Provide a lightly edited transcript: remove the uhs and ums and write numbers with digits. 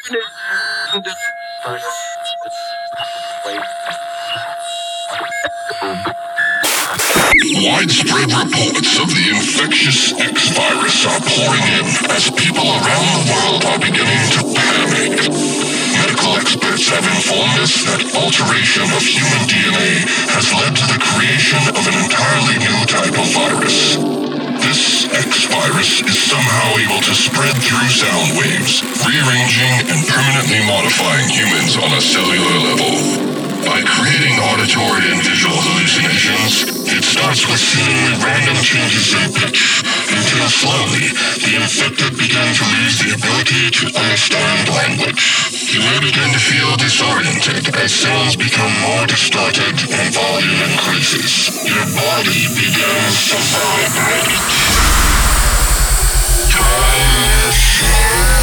Widespread reports of the infectious X virus are pouring in as people around the world are beginning to panic. Medical experts have informed us that alteration of human DNA has led to the creation of an entirely new type of virus. This X virus is somehow able to spread through sound waves, rearranging and permanently modifying humans on a cellular level. By creating auditory and visual hallucinations, it starts with seemingly random changes in pitch, until slowly, the infected begin to lose the ability to understand language. You may begin to feel disoriented as sounds become more distorted and volume increases. Your body begins to vibrate. Transform.